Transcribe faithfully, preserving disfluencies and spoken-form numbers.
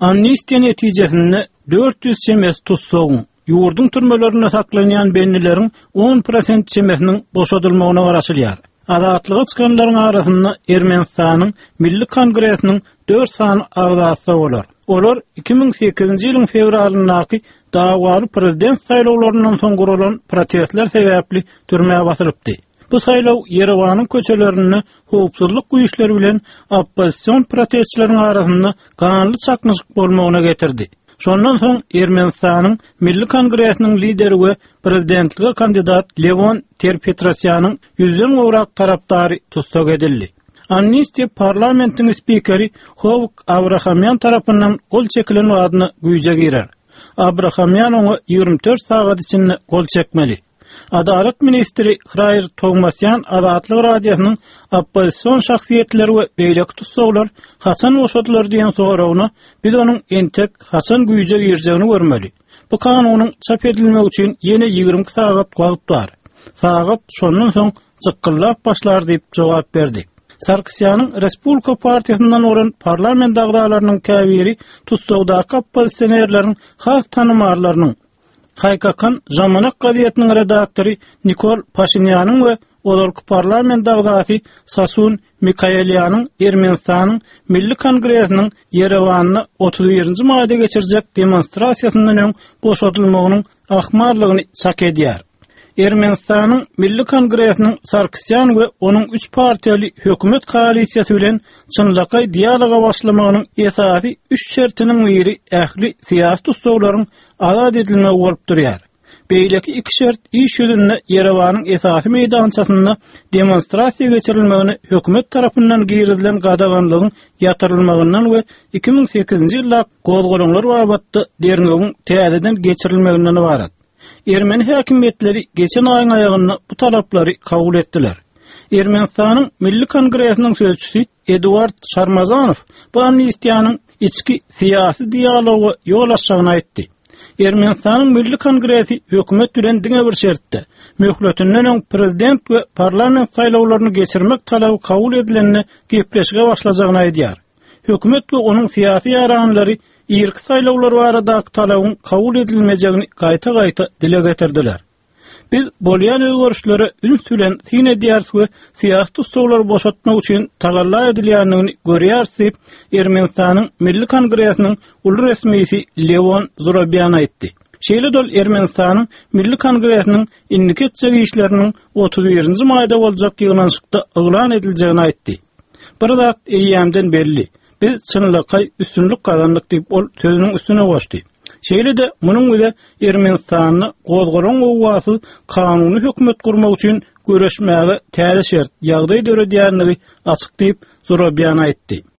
Amnistiya netijesinde dört yüz çemes tutsoğun, yurdun türmelerine saklanan bennilerin on prosent çemesinin boşadılmağına varaşılyar. Azatlığa çıkanların arasında Ermenistan'ın Milli Kongresinin dört san ağzası olar. Olar iki bin sekizinci yılın fevralındaki davalı prezident saylovlarından son kurulan protestler sebepli türmeye basılıptı. Bu saylov Yerevan'ın köçelerini hukukçuluk güýçleri bilen oppozisiýon protestçilerin arasında kanlı çakmyşyk bolmagyna getirdi. Şondan soň Ermenistanyň Milli Kongresiniň lideri we prezidentlige kandidat Levon Ter-Petrosyan'yň yüzden gowrak tarapdary tutsak edildi. Amnistiya parlamentiň spikeri Hovuk Abrahamyan tarapyndan gol çekilen wadyny güýje girer. Abrahamyan oňa ýygrimi dört sagat içinde gol çekmeli. Adalet ministri Hrayr Togmasyan Azatlyk radiosynyň oppozisiýon şahsiýetleri we beýleki tutsaglar haçan boşadylar diýen soragyna biz onuň entek haçan güýje girjegini görmeli. Bu kanunyň çap edilmegi üçin ýene ýygrimi sagat wagt bar. Sagat şondan soň jykyllap başlar diýip jogap berdi. Sarkisyanın Respublika Partiýasyndan oran parlament agdalarynyň käbiri tutsagdaky oppozisionerleriň has tanymarlarynyň H K K'nın Zamanak gazetiniň redaktory Nikol Pashinyan'ın we olarky parlament agdasy Sasun Mikhailyan'ın Ermenistanyň Milli Kongresiniň Yerewanyny otuz birinji maýda geçirjek demonstrasiýasyndan öň boşadylmagynyň ahmarlygyny çak edýär. Ermenistanyň Milli Kongresiniň Sarkisyan we onuň üç partiýaly hökümet koalisiýasy bilen çynlakay dialoga başlamagynyň esasy üç şertiniň biri ähli siýasy tutsaglaryň azad edilmegi bolup durýar. Beýleki iki şert iş ýüzünde Yerewanyň esasy meýdançasynda demonstrasiýa geçirilmegini hökümet tarapyndan girilen gadaganlygyň ýatyrylmagyndan we iki bin sekizinji ýylda gozgolanlar babatda dernegiň täzeden geçirilmeginden ibaret. Ermeni häkimetleri geçen aýyň aýagynda bu talaplary kabul etdiler. Ermenistanyň Milli Kongresiniň sözçüsi Eduard Şarmazanov bu amnistiýanyň içki siýasy dialogy ýol açagyny aýtdy. Ermenistanyň Milli Kongresi hökümet bilen diňe bir şertde möhletinden öň prezident we parlament saýlawlaryny geçirmek talaby kabul edilenine gepleşige başlajagyny aýdýar. Hökümet we onuň siýasy ýaranlary irki saýlawlar baradaky talabyň kabul edilmejegini gaýta-gaýta dile getirdiler. Biz bolýan özgörüşlere ün süren sine diýärs we siýasy tutsaglar boşatmak üçin tagalla edilýändigini görýärs diýip Ermenistanyň Milli Kongresiniň ulu resmisi Levon Zurabyan aýtdy. Şeýle dol Ermenistanyň Milli Kongresiniň indiki etjek işleriniň otuz birinji maýda boljak ýygnanşykda eglan ediljegini aýtdy. Bir zat eýýämden belli. Biz çynlykay üstünlük kazandyk diýip ol sözüniň üstüne goşdy. Şeýle de munyň bize Ermenistanyny gozgolan gowasy kanuny hökümet kurmak üçin göreşmäge täze şert ýagdaý döredýändigi açyk diýip Zurabyan aýtdy.